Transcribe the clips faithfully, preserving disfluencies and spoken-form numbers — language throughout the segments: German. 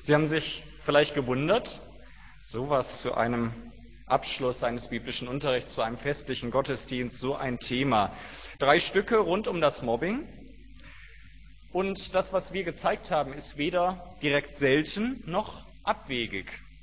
Sie haben sich vielleicht gewundert, sowas zu einem Abschluss eines biblischen Unterrichts, zu einem festlichen Gottesdienst, so ein Thema. Drei Stücke rund um das Mobbing. Und das, was wir gezeigt haben, ist weder direkt selten noch abwegig.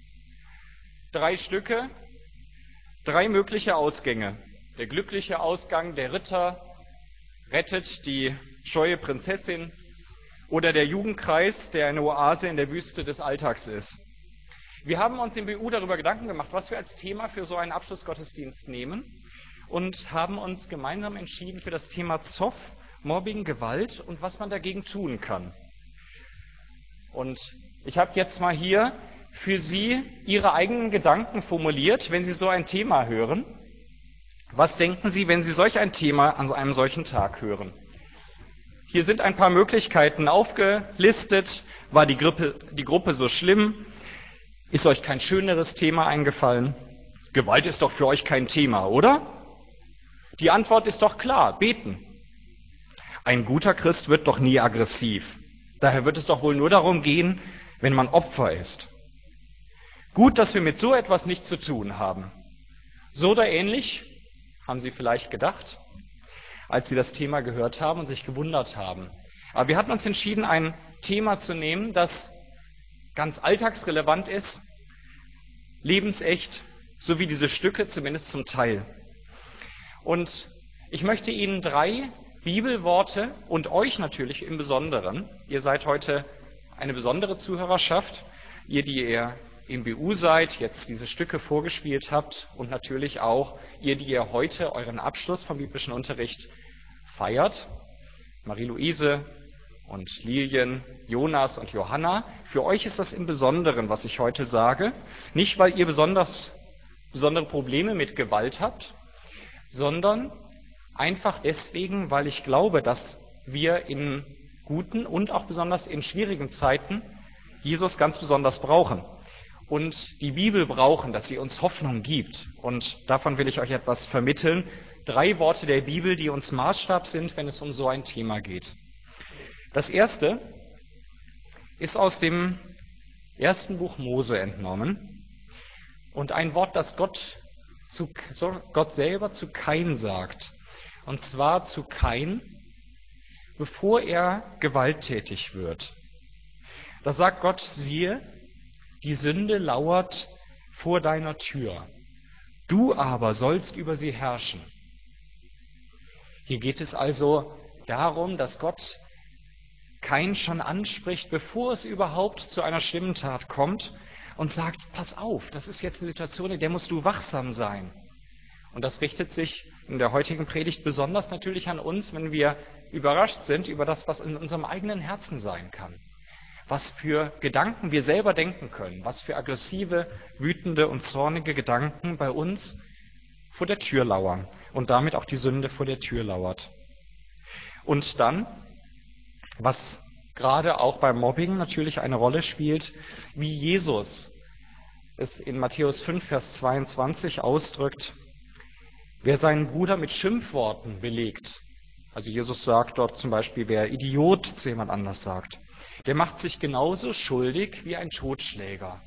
Drei Stücke, drei mögliche Ausgänge. Der glückliche Ausgang, der Ritter rettet die scheue Prinzessin, oder der Jugendkreis, der eine Oase in der Wüste des Alltags ist. Wir haben uns im B U darüber Gedanken gemacht, was wir als Thema für so einen Abschlussgottesdienst nehmen und haben uns gemeinsam entschieden für das Thema Zoff, Mobbing, Gewalt und was man dagegen tun kann. Und ich habe jetzt mal hier für Sie Ihre eigenen Gedanken formuliert, wenn Sie so ein Thema hören. Was denken Sie, wenn Sie solch ein Thema an einem solchen Tag hören? Hier sind ein paar Möglichkeiten aufgelistet. War die Gruppe, die Gruppe so schlimm? Ist euch kein schöneres Thema eingefallen? Gewalt ist doch für euch kein Thema, oder? Die Antwort ist doch klar, beten. Ein guter Christ wird doch nie aggressiv. Daher wird es doch wohl nur darum gehen, wenn man Opfer ist. Gut, dass wir mit so etwas nichts zu tun haben. So oder ähnlich, haben Sie vielleicht gedacht, als Sie das Thema gehört haben und sich gewundert haben. Aber wir hatten uns entschieden, ein Thema zu nehmen, das ganz alltagsrelevant ist, lebensecht, so wie diese Stücke, zumindest zum Teil. Und ich möchte Ihnen drei Bibelworte und euch natürlich im Besonderen, ihr seid heute eine besondere Zuhörerschaft, ihr, die ihr im B U seid, jetzt diese Stücke vorgespielt habt und natürlich auch ihr, die ihr heute euren Abschluss vom biblischen Unterricht feiert, Marie-Louise und Lilien, Jonas und Johanna. Für euch ist das im Besonderen, was ich heute sage, nicht weil ihr besonders besondere Probleme mit Gewalt habt, sondern einfach deswegen, weil ich glaube, dass wir in guten und auch besonders in schwierigen Zeiten Jesus ganz besonders brauchen und die Bibel brauchen, dass sie uns Hoffnung gibt. Und davon will ich euch etwas vermitteln. Drei Worte der Bibel, die uns Maßstab sind, wenn es um so ein Thema geht. Das erste ist aus dem ersten Buch Mose entnommen und ein Wort, das Gott, zu, Gott selber zu Kain sagt. Und zwar zu Kain, bevor er gewalttätig wird. Da sagt Gott, siehe, die Sünde lauert vor deiner Tür. Du aber sollst über sie herrschen. Hier geht es also darum, dass Gott Kain schon anspricht, bevor es überhaupt zu einer schlimmen Tat kommt und sagt, pass auf, das ist jetzt eine Situation, in der musst du wachsam sein. Und das richtet sich in der heutigen Predigt besonders natürlich an uns, wenn wir überrascht sind über das, was in unserem eigenen Herzen sein kann. Was für Gedanken wir selber denken können, was für aggressive, wütende und zornige Gedanken bei uns vor der Tür lauern und damit auch die Sünde vor der Tür lauert. Und dann, was gerade auch beim Mobbing natürlich eine Rolle spielt, wie Jesus es in Matthäus fünf, Vers zweiundzwanzig ausdrückt, wer seinen Bruder mit Schimpfworten belegt, also Jesus sagt dort zum Beispiel, wer Idiot zu jemand anders sagt, der macht sich genauso schuldig wie ein Totschläger.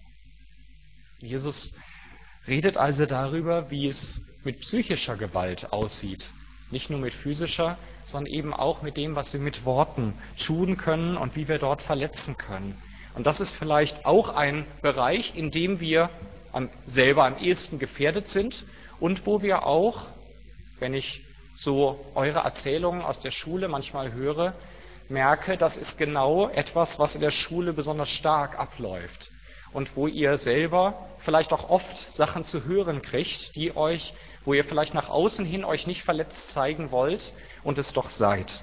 Jesus redet also darüber, wie es mit psychischer Gewalt aussieht. Nicht nur mit physischer, sondern eben auch mit dem, was wir mit Worten tun können und wie wir dort verletzen können. Und das ist vielleicht auch ein Bereich, in dem wir am, selber am ehesten gefährdet sind und wo wir auch, wenn ich so eure Erzählungen aus der Schule manchmal höre, merke, das ist genau etwas, was in der Schule besonders stark abläuft und wo ihr selber vielleicht auch oft Sachen zu hören kriegt, die euch, wo ihr vielleicht nach außen hin euch nicht verletzt zeigen wollt und es doch seid.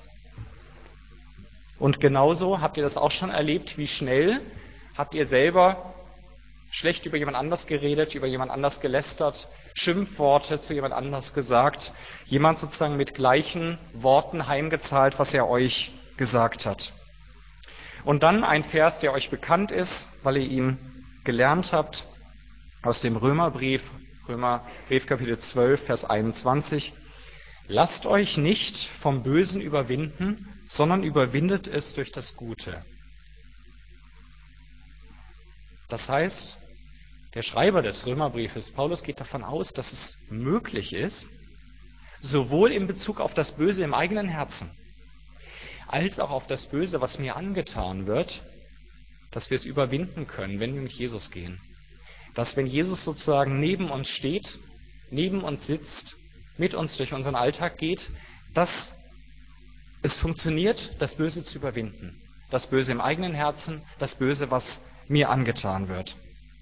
Und genauso habt ihr das auch schon erlebt, wie schnell habt ihr selber schlecht über jemand anders geredet, über jemand anders gelästert, Schimpfworte zu jemand anders gesagt, jemand sozusagen mit gleichen Worten heimgezahlt, was er euch gesagt hat. Und dann ein Vers, der euch bekannt ist, weil ihr ihn gelernt habt, aus dem Römerbrief, Römerbrief Kapitel zwölf, Vers einundzwanzig. Lasst euch nicht vom Bösen überwinden, sondern überwindet es durch das Gute. Das heißt, der Schreiber des Römerbriefes, Paulus, geht davon aus, dass es möglich ist, sowohl in Bezug auf das Böse im eigenen Herzen, als auch auf das Böse, was mir angetan wird, dass wir es überwinden können, wenn wir mit Jesus gehen. Dass, wenn Jesus sozusagen neben uns steht, neben uns sitzt, mit uns durch unseren Alltag geht, dass es funktioniert, das Böse zu überwinden. Das Böse im eigenen Herzen, das Böse, was mir angetan wird.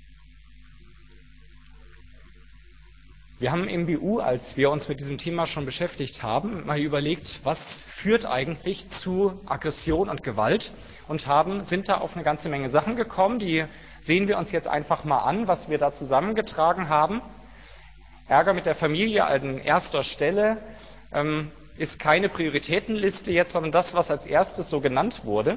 Wir haben im B U, als wir uns mit diesem Thema schon beschäftigt haben, mal überlegt, was führt eigentlich zu Aggression und Gewalt, und haben, sind da auf eine ganze Menge Sachen gekommen, die sehen wir uns jetzt einfach mal an, was wir da zusammengetragen haben. Ärger mit der Familie an erster Stelle ähm, ist keine Prioritätenliste jetzt, sondern das, was als erstes so genannt wurde.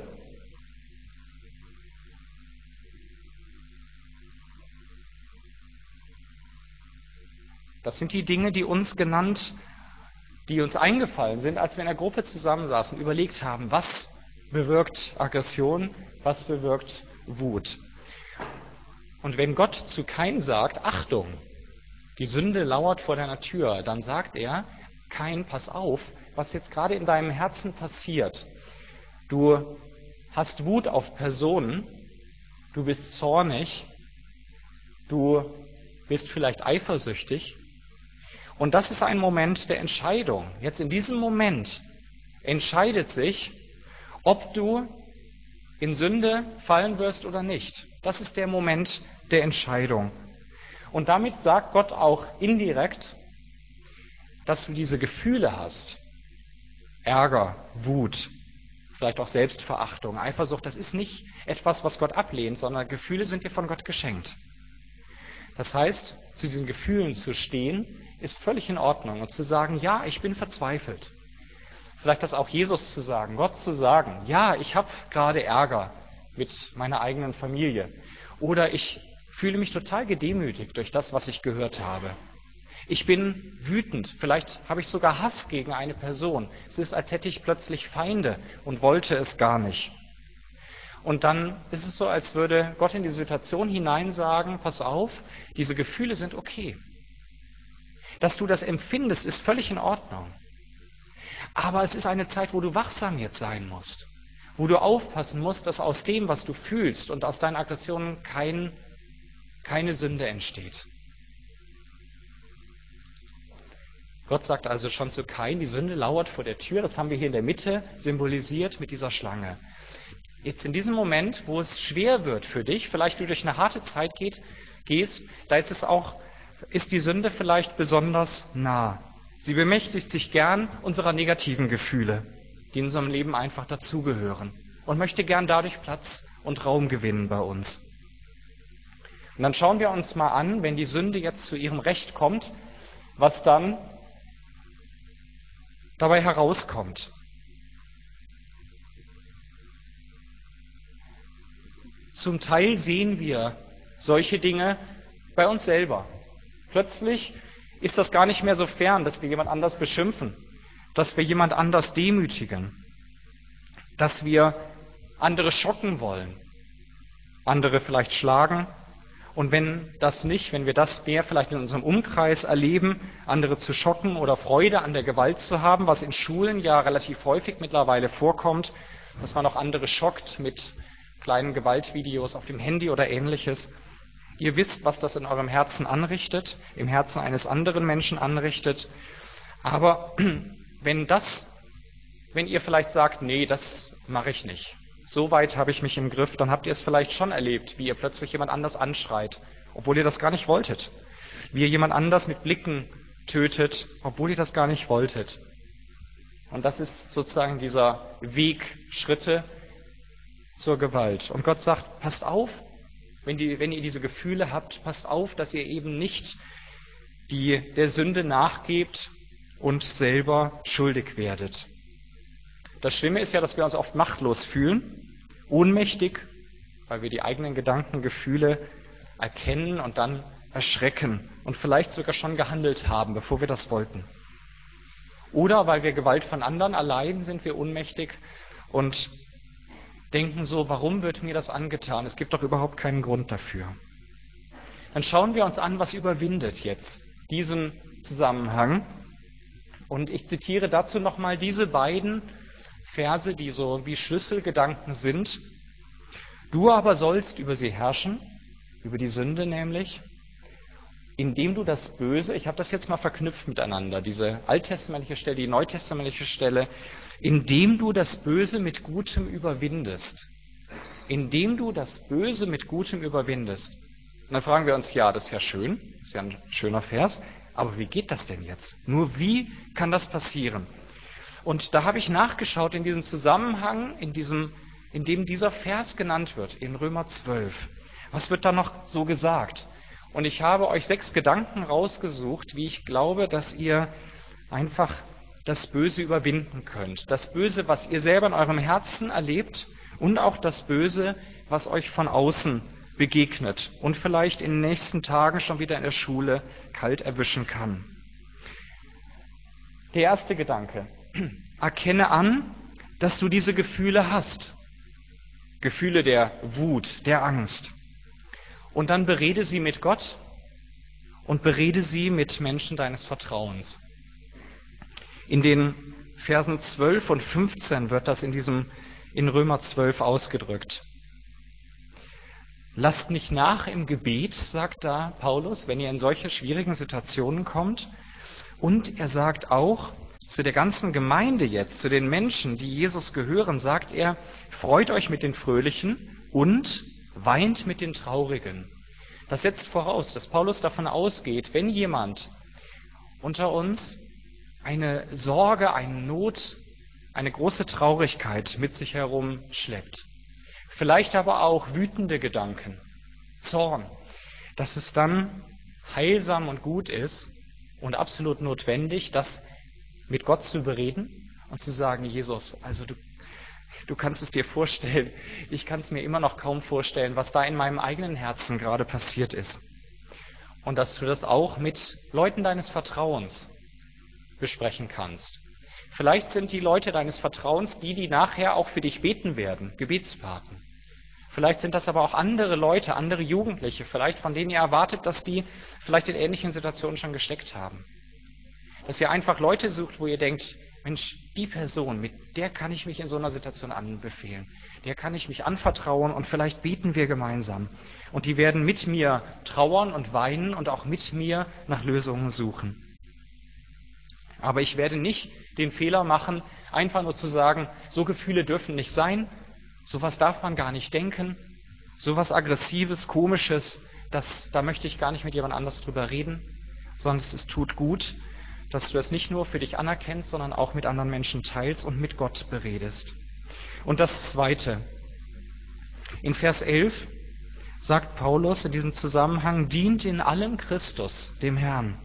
Das sind die Dinge, die uns genannt, die uns eingefallen sind, als wir in der Gruppe zusammensaßen und überlegt haben, was bewirkt Aggression, was bewirkt Wut. Und wenn Gott zu Kain sagt, Achtung, die Sünde lauert vor deiner Tür, dann sagt er, Kain, pass auf, was jetzt gerade in deinem Herzen passiert. Du hast Wut auf Personen, du bist zornig, du bist vielleicht eifersüchtig. Und das ist ein Moment der Entscheidung. Jetzt in diesem Moment entscheidet sich, ob du in Sünde fallen wirst oder nicht. Das ist der Moment der Entscheidung. Und damit sagt Gott auch indirekt, dass du diese Gefühle hast. Ärger, Wut, vielleicht auch Selbstverachtung, Eifersucht. Das ist nicht etwas, was Gott ablehnt, sondern Gefühle sind dir von Gott geschenkt. Das heißt, zu diesen Gefühlen zu stehen, ist völlig in Ordnung. Und zu sagen, ja, ich bin verzweifelt. Vielleicht das auch Jesus zu sagen, Gott zu sagen, ja, ich habe gerade Ärger mit meiner eigenen Familie. Oder ich fühle mich total gedemütigt durch das, was ich gehört habe. Ich bin wütend, vielleicht habe ich sogar Hass gegen eine Person. Es ist, als hätte ich plötzlich Feinde und wollte es gar nicht. Und dann ist es so, als würde Gott in die Situation hinein sagen, pass auf, diese Gefühle sind okay. Dass du das empfindest, ist völlig in Ordnung. Aber es ist eine Zeit, wo du wachsam jetzt sein musst. Wo du aufpassen musst, dass aus dem, was du fühlst und aus deinen Aggressionen kein, keine Sünde entsteht. Gott sagt also schon zu Kain, die Sünde lauert vor der Tür. Das haben wir hier in der Mitte symbolisiert mit dieser Schlange. Jetzt in diesem Moment, wo es schwer wird für dich, vielleicht du durch eine harte Zeit geht, gehst, da ist es auch, ist die Sünde vielleicht besonders nah. Sie bemächtigt sich gern unserer negativen Gefühle, die in unserem Leben einfach dazugehören, und möchte gern dadurch Platz und Raum gewinnen bei uns. Und dann schauen wir uns mal an, wenn die Sünde jetzt zu ihrem Recht kommt, was dann dabei herauskommt. Zum Teil sehen wir solche Dinge bei uns selber. Plötzlich ist das gar nicht mehr so fern, dass wir jemand anders beschimpfen, dass wir jemand anders demütigen, dass wir andere schocken wollen, andere vielleicht schlagen. Und wenn das nicht, wenn wir das mehr vielleicht in unserem Umkreis erleben, andere zu schocken oder Freude an der Gewalt zu haben, was in Schulen ja relativ häufig mittlerweile vorkommt, dass man auch andere schockt mit kleinen Gewaltvideos auf dem Handy oder Ähnliches. Ihr wisst, was das in eurem Herzen anrichtet, im Herzen eines anderen Menschen anrichtet. Aber wenn das, wenn ihr vielleicht sagt, nee, das mache ich nicht, so weit habe ich mich im Griff, dann habt ihr es vielleicht schon erlebt, wie ihr plötzlich jemand anders anschreit, obwohl ihr das gar nicht wolltet. Wie ihr jemand anders mit Blicken tötet, obwohl ihr das gar nicht wolltet. Und das ist sozusagen dieser Weg, Schritte zur Gewalt. Und Gott sagt, passt auf, wenn, die, wenn ihr diese Gefühle habt, passt auf, dass ihr eben nicht die, der Sünde nachgebt und selber schuldig werdet. Das Schlimme ist ja, dass wir uns oft machtlos fühlen, ohnmächtig, weil wir die eigenen Gedanken, Gefühle erkennen und dann erschrecken und vielleicht sogar schon gehandelt haben, bevor wir das wollten. Oder weil wir Gewalt von anderen erleiden, sind wir ohnmächtig und denken so, warum wird mir das angetan? Es gibt doch überhaupt keinen Grund dafür. Dann schauen wir uns an, was überwindet jetzt diesen Zusammenhang. Und ich zitiere dazu nochmal diese beiden Verse, die so wie Schlüsselgedanken sind. Du aber sollst über sie herrschen, über die Sünde nämlich, indem du das Böse, ich habe das jetzt mal verknüpft miteinander, diese alttestamentliche Stelle, die neutestamentliche Stelle, indem du das Böse mit Gutem überwindest. Indem du das Böse mit Gutem überwindest. Und dann fragen wir uns, ja, das ist ja schön, das ist ja ein schöner Vers, aber wie geht das denn jetzt? Nur wie kann das passieren? Und da habe ich nachgeschaut in diesem Zusammenhang, in diesem, in dem dieser Vers genannt wird, in Römer zwölf. Was wird da noch so gesagt? Und ich habe euch sechs Gedanken rausgesucht, wie ich glaube, dass ihr einfach das Böse überwinden könnt. Das Böse, was ihr selber in eurem Herzen erlebt und auch das Böse, was euch von außen begegnet und vielleicht in den nächsten Tagen schon wieder in der Schule kalt erwischen kann. Der erste Gedanke. Erkenne an, dass du diese Gefühle hast. Gefühle der Wut, der Angst. Und dann berede sie mit Gott und berede sie mit Menschen deines Vertrauens. In den Versen zwölf und fünfzehn wird das in diesem, in Römer zwölf ausgedrückt. Lasst nicht nach im Gebet, sagt da Paulus, wenn ihr in solche schwierigen Situationen kommt. Und er sagt auch zu der ganzen Gemeinde jetzt, zu den Menschen, die Jesus gehören, sagt er, freut euch mit den Fröhlichen und weint mit den Traurigen. Das setzt voraus, dass Paulus davon ausgeht, wenn jemand unter uns eine Sorge, eine Not, eine große Traurigkeit mit sich herumschleppt, vielleicht aber auch wütende Gedanken, Zorn, dass es dann heilsam und gut ist und absolut notwendig, das mit Gott zu bereden und zu sagen, Jesus, also du, du kannst es dir vorstellen, ich kann es mir immer noch kaum vorstellen, was da in meinem eigenen Herzen gerade passiert ist. Und dass du das auch mit Leuten deines Vertrauens besprechen kannst. Vielleicht sind die Leute deines Vertrauens die, die nachher auch für dich beten werden, Gebetspaten. Vielleicht sind das aber auch andere Leute, andere Jugendliche, vielleicht von denen ihr erwartet, dass die vielleicht in ähnlichen Situationen schon gesteckt haben. Dass ihr einfach Leute sucht, wo ihr denkt, Mensch, die Person, mit der kann ich mich in so einer Situation anbefehlen. Der kann ich mich anvertrauen und vielleicht beten wir gemeinsam. Und die werden mit mir trauern und weinen und auch mit mir nach Lösungen suchen. Aber ich werde nicht den Fehler machen, einfach nur zu sagen, so Gefühle dürfen nicht sein, sowas darf man gar nicht denken, sowas Aggressives, Komisches, das, da möchte ich gar nicht mit jemand anders drüber reden, sondern es, es tut gut, dass du das nicht nur für dich anerkennst, sondern auch mit anderen Menschen teilst und mit Gott beredest. Und das Zweite. In Vers elf sagt Paulus in diesem Zusammenhang, dient in allem Christus, dem Herrn.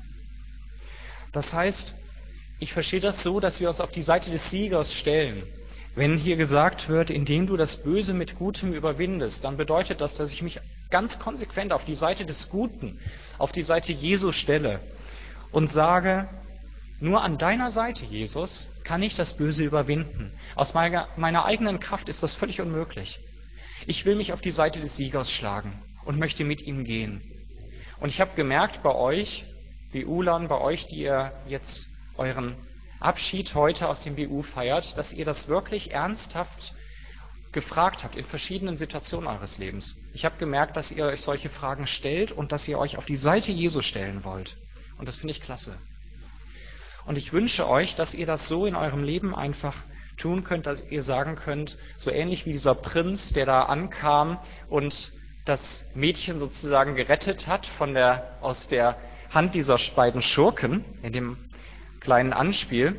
Das heißt, ich verstehe das so, dass wir uns auf die Seite des Siegers stellen. Wenn hier gesagt wird, indem du das Böse mit Gutem überwindest, dann bedeutet das, dass ich mich ganz konsequent auf die Seite des Guten, auf die Seite Jesu stelle und sage, nur an deiner Seite, Jesus, kann ich das Böse überwinden. Aus meiner, meiner eigenen Kraft ist das völlig unmöglich. Ich will mich auf die Seite des Siegers schlagen und möchte mit ihm gehen. Und ich habe gemerkt bei euch, B U-Lern, bei euch, die ihr jetzt euren Abschied heute aus dem B U feiert, dass ihr das wirklich ernsthaft gefragt habt in verschiedenen Situationen eures Lebens. Ich habe gemerkt, dass ihr euch solche Fragen stellt und dass ihr euch auf die Seite Jesu stellen wollt. Und das finde ich klasse. Und ich wünsche euch, dass ihr das so in eurem Leben einfach tun könnt, dass ihr sagen könnt, so ähnlich wie dieser Prinz, der da ankam und das Mädchen sozusagen gerettet hat von der, aus der Hand dieser beiden Schurken, in dem kleinen Anspiel.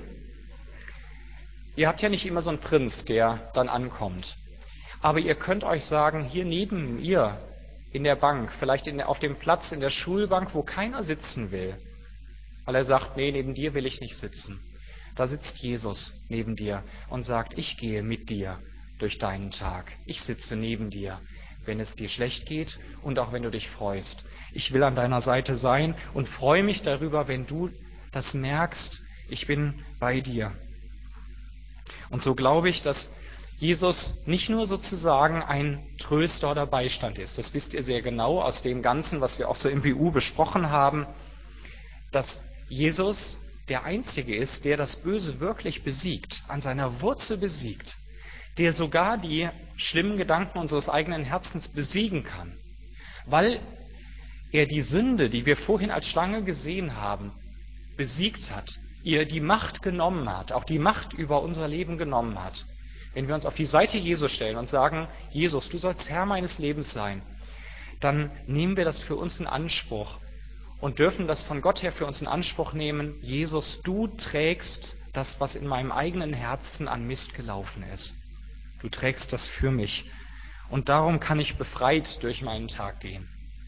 Ihr habt ja nicht immer so einen Prinz, der dann ankommt. Aber ihr könnt euch sagen, hier neben ihr in der Bank, vielleicht in der, auf dem Platz in der Schulbank, wo keiner sitzen will, weil er sagt, nee, neben dir will ich nicht sitzen. Da sitzt Jesus neben dir und sagt, ich gehe mit dir durch deinen Tag. Ich sitze neben dir, wenn es dir schlecht geht und auch wenn du dich freust. Ich will an deiner Seite sein und freue mich darüber, wenn du das merkst, ich bin bei dir. Und so glaube ich, dass Jesus nicht nur sozusagen ein Tröster oder Beistand ist. Das wisst ihr sehr genau aus dem Ganzen, was wir auch so im B U besprochen haben, dass Jesus der Einzige ist, der das Böse wirklich besiegt, an seiner Wurzel besiegt, der sogar die schlimmen Gedanken unseres eigenen Herzens besiegen kann, weil er die Sünde, die wir vorhin als Schlange gesehen haben, besiegt hat, ihr die Macht genommen hat, auch die Macht über unser Leben genommen hat. Wenn wir uns auf die Seite Jesu stellen und sagen, Jesus, du sollst Herr meines Lebens sein, dann nehmen wir das für uns in Anspruch und dürfen das von Gott her für uns in Anspruch nehmen. Jesus, du trägst das, was in meinem eigenen Herzen an Mist gelaufen ist. Du trägst das für mich. Und darum kann ich befreit durch meinen Tag gehen.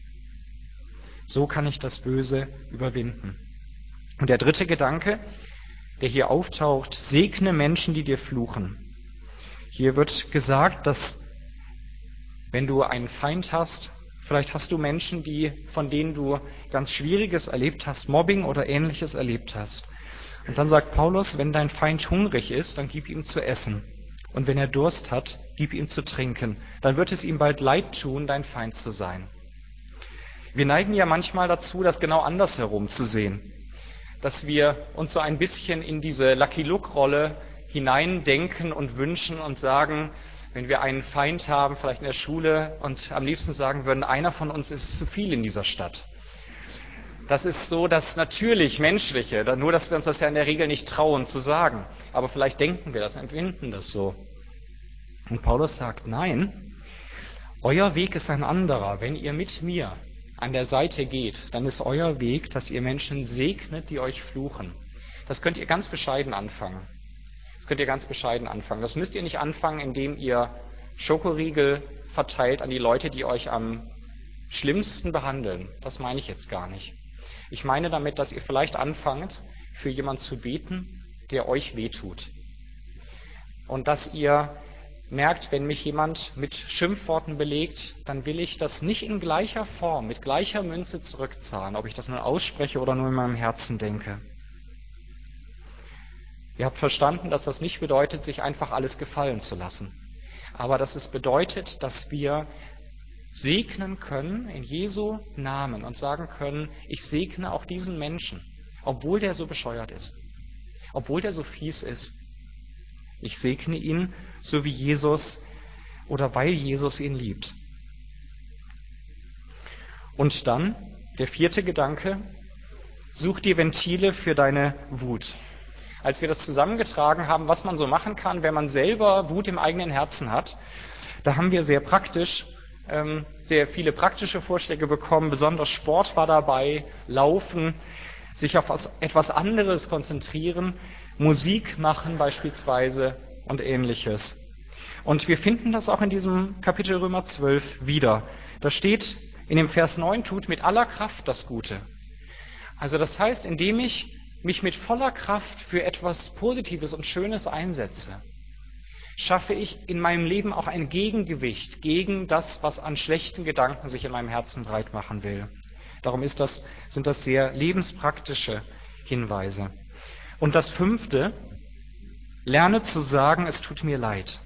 So kann ich das Böse überwinden. Und der dritte Gedanke, der hier auftaucht, segne Menschen, die dir fluchen. Hier wird gesagt, dass wenn du einen Feind hast, vielleicht hast du Menschen, die, von denen du ganz Schwieriges erlebt hast, Mobbing oder Ähnliches erlebt hast. Und dann sagt Paulus, wenn dein Feind hungrig ist, dann gib ihm zu essen. Und wenn er Durst hat, gib ihm zu trinken. Dann wird es ihm bald leid tun, dein Feind zu sein. Wir neigen ja manchmal dazu, das genau andersherum zu sehen. Dass wir uns so ein bisschen in diese Lucky-Luke-Rolle hineindenken und wünschen und sagen, wenn wir einen Feind haben, vielleicht in der Schule, und am liebsten sagen würden, einer von uns ist zu viel in dieser Stadt. Das ist so das natürlich Menschliche, nur dass wir uns das ja in der Regel nicht trauen zu sagen. Aber vielleicht denken wir das, empfinden das so. Und Paulus sagt, nein, euer Weg ist ein anderer. Wenn ihr mit mir an der Seite geht, dann ist euer Weg, dass ihr Menschen segnet, die euch fluchen. Das könnt ihr ganz bescheiden anfangen. Das könnt ihr ganz bescheiden anfangen. Das müsst ihr nicht anfangen, indem ihr Schokoriegel verteilt an die Leute, die euch am schlimmsten behandeln. Das meine ich jetzt gar nicht. Ich meine damit, dass ihr vielleicht anfangt, für jemanden zu beten, der euch wehtut. Und dass ihr merkt, wenn mich jemand mit Schimpfworten belegt, dann will ich das nicht in gleicher Form, mit gleicher Münze zurückzahlen, ob ich das nur ausspreche oder nur in meinem Herzen denke. Ihr habt verstanden, dass das nicht bedeutet, sich einfach alles gefallen zu lassen, aber dass es bedeutet, dass wir segnen können in Jesu Namen und sagen können, ich segne auch diesen Menschen, obwohl der so bescheuert ist, obwohl der so fies ist. Ich segne ihn, so wie Jesus oder weil Jesus ihn liebt. Und dann der vierte Gedanke, such dir Ventile für deine Wut. Als wir das zusammengetragen haben, was man so machen kann, wenn man selber Wut im eigenen Herzen hat, da haben wir sehr praktisch, ähm, sehr viele praktische Vorschläge bekommen. Besonders Sport war dabei, Laufen, sich auf was, etwas anderes konzentrieren, Musik machen beispielsweise und Ähnliches. Und wir finden das auch in diesem Kapitel Römer zwölf wieder. Da steht in dem Vers neun, tut mit aller Kraft das Gute. Also das heißt, indem ich mich mit voller Kraft für etwas Positives und Schönes einsetze, schaffe ich in meinem Leben auch ein Gegengewicht gegen das, was an schlechten Gedanken sich in meinem Herzen breit machen will. Darum ist das, sind das sehr lebenspraktische Hinweise. Und das fünfte, lerne zu sagen, es tut mir leid.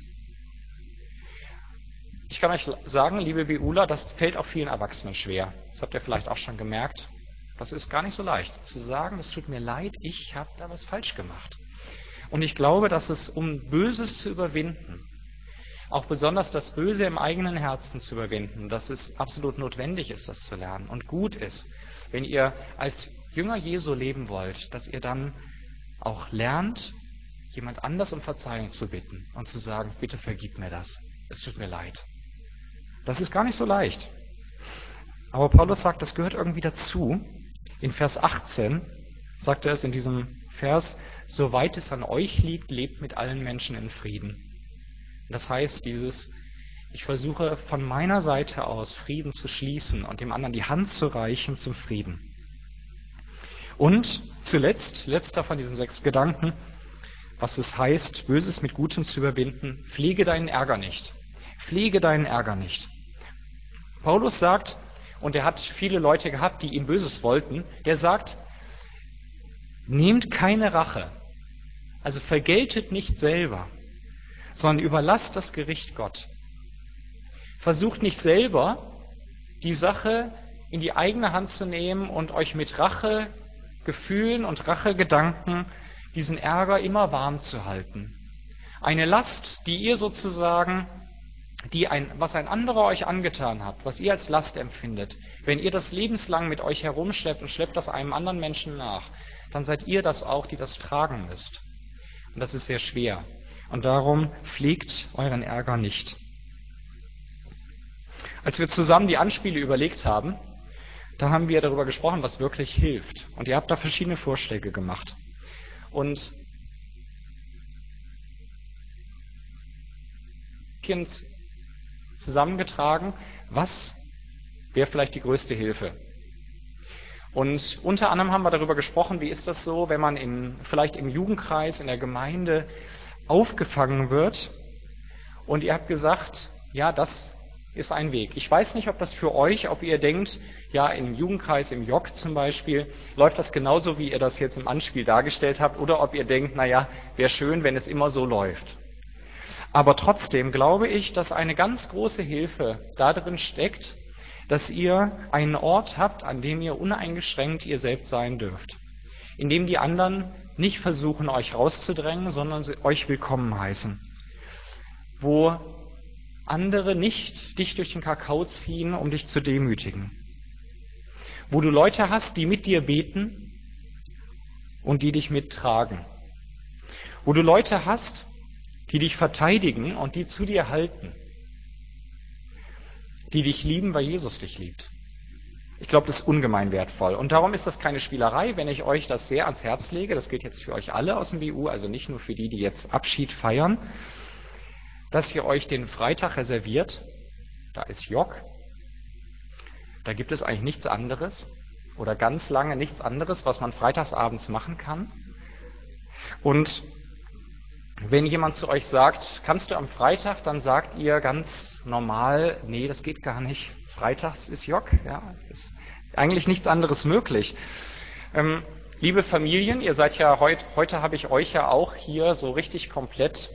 Ich kann euch sagen, liebe BUler, das fällt auch vielen Erwachsenen schwer. Das habt ihr vielleicht auch schon gemerkt. Das ist gar nicht so leicht, zu sagen, es tut mir leid, ich habe da was falsch gemacht. Und ich glaube, dass es, um Böses zu überwinden, auch besonders das Böse im eigenen Herzen zu überwinden, dass es absolut notwendig ist, das zu lernen und gut ist, wenn ihr als Jünger Jesu leben wollt, dass ihr dann auch lernt, jemand anders um Verzeihung zu bitten und zu sagen, bitte vergib mir das, es tut mir leid. Das ist gar nicht so leicht. Aber Paulus sagt, das gehört irgendwie dazu. In Vers achtzehn sagt er es in diesem Vers, soweit es an euch liegt, lebt mit allen Menschen in Frieden. Das heißt, dieses, ich versuche von meiner Seite aus Frieden zu schließen und dem anderen die Hand zu reichen zum Frieden. Und zuletzt, letzter von diesen sechs Gedanken, was es heißt, Böses mit Gutem zu überwinden, pflege deinen Ärger nicht. Pflege deinen Ärger nicht. Paulus sagt, und er hat viele Leute gehabt, die ihm Böses wollten, der sagt, nehmt keine Rache, also vergeltet nicht selber, sondern überlasst das Gericht Gott. Versucht nicht selber, die Sache in die eigene Hand zu nehmen und euch mit Rachegefühlen und Rachegedanken diesen Ärger immer warm zu halten. Eine Last, die ihr sozusagen, die ein, was ein anderer euch angetan hat, was ihr als Last empfindet, wenn ihr das lebenslang mit euch herumschleppt und schleppt das einem anderen Menschen nach, dann seid ihr das auch, die das tragen müsst. Und das ist sehr schwer. Und darum pflegt euren Ärger nicht. Als wir zusammen die Anspiele überlegt haben, da haben wir darüber gesprochen, was wirklich hilft. Und ihr habt da verschiedene Vorschläge gemacht. Und zusammengetragen, was wäre vielleicht die größte Hilfe. Und unter anderem haben wir darüber gesprochen, wie ist das so, wenn man in, vielleicht im Jugendkreis, in der Gemeinde aufgefangen wird. Und ihr habt gesagt, ja, das ist ein Weg. Ich weiß nicht, ob das für euch, ob ihr denkt, ja, im Jugendkreis, im J O C zum Beispiel, läuft das genauso, wie ihr das jetzt im Anspiel dargestellt habt, oder ob ihr denkt, naja, wäre schön, wenn es immer so läuft. Aber trotzdem glaube ich, dass eine ganz große Hilfe darin steckt, dass ihr einen Ort habt, an dem ihr uneingeschränkt ihr selbst sein dürft. In dem die anderen nicht versuchen, euch rauszudrängen, sondern euch willkommen heißen. Wo andere nicht dich durch den Kakao ziehen, um dich zu demütigen. Wo du Leute hast, die mit dir beten und die dich mittragen. Wo du Leute hast, die dich verteidigen und die zu dir halten. Die dich lieben, weil Jesus dich liebt. Ich glaube, das ist ungemein wertvoll. Und darum ist das keine Spielerei, wenn ich euch das sehr ans Herz lege. Das gilt jetzt für euch alle aus dem B U, also nicht nur für die, die jetzt Abschied feiern, dass ihr euch den Freitag reserviert. Da ist J O C. Da gibt es eigentlich nichts anderes oder ganz lange nichts anderes, was man freitagsabends machen kann. Und wenn jemand zu euch sagt, kannst du am Freitag, dann sagt ihr ganz normal, nee, das geht gar nicht. Freitags ist J O C, ja, ist eigentlich nichts anderes möglich. Ähm, liebe Familien, ihr seid ja heute, heute habe ich euch ja auch hier so richtig komplett.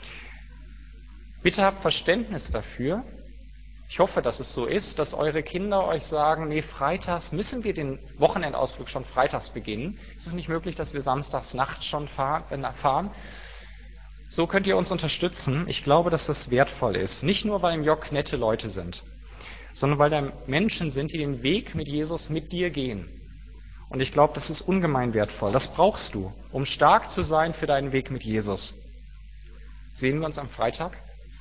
Bitte habt Verständnis dafür. Ich hoffe, dass es so ist, dass eure Kinder euch sagen, nee, freitags müssen wir den Wochenendausflug schon freitags beginnen. Es ist nicht möglich, dass wir samstags nachts schon fahren. So könnt ihr uns unterstützen. Ich glaube, dass das wertvoll ist. Nicht nur, weil im J O C nette Leute sind, sondern weil da Menschen sind, die den Weg mit Jesus mit dir gehen. Und ich glaube, das ist ungemein wertvoll. Das brauchst du, um stark zu sein für deinen Weg mit Jesus. Sehen wir uns am Freitag?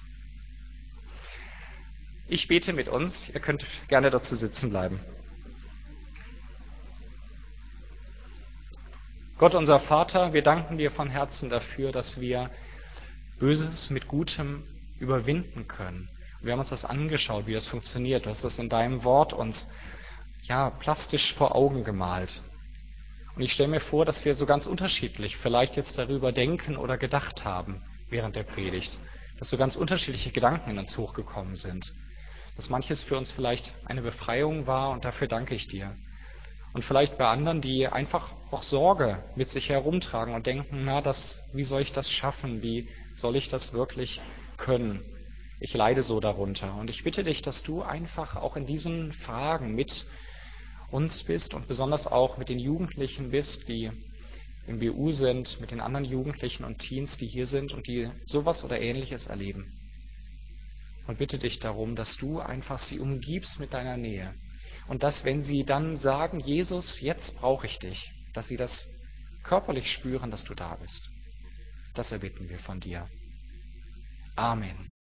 Ich bete mit uns. Ihr könnt gerne dazu sitzen bleiben. Gott, unser Vater, wir danken dir von Herzen dafür, dass wir Böses mit Gutem überwinden können. Wir haben uns das angeschaut, wie das funktioniert. Du hast das in deinem Wort uns ja plastisch vor Augen gemalt. Und ich stelle mir vor, dass wir so ganz unterschiedlich vielleicht jetzt darüber denken oder gedacht haben während der Predigt. Dass so ganz unterschiedliche Gedanken in uns hochgekommen sind. Dass manches für uns vielleicht eine Befreiung war und dafür danke ich dir. Und vielleicht bei anderen, die einfach auch Sorge mit sich herumtragen und denken, na, das, wie soll ich das schaffen? Wie soll ich das wirklich können? Ich leide so darunter. Und ich bitte dich, dass du einfach auch in diesen Fragen mit uns bist und besonders auch mit den Jugendlichen bist, die im B U sind, mit den anderen Jugendlichen und Teens, die hier sind und die sowas oder Ähnliches erleben. Und bitte dich darum, dass du einfach sie umgibst mit deiner Nähe. Und dass, wenn sie dann sagen, Jesus, jetzt brauche ich dich, dass sie das körperlich spüren, dass du da bist. Das erbitten wir von dir. Amen.